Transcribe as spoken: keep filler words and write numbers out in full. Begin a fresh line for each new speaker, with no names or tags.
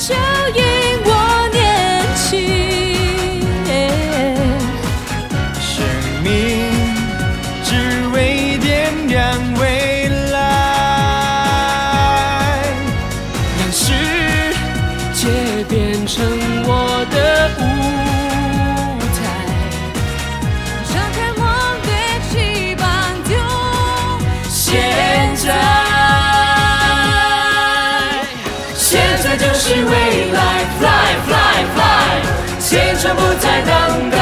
就因我年轻。
生命只为点亮未来，
让世界变成我的舞台，张开梦的翅膀，就现在，现在就是未来 ，Fly Fly Fly， 青春不再等待。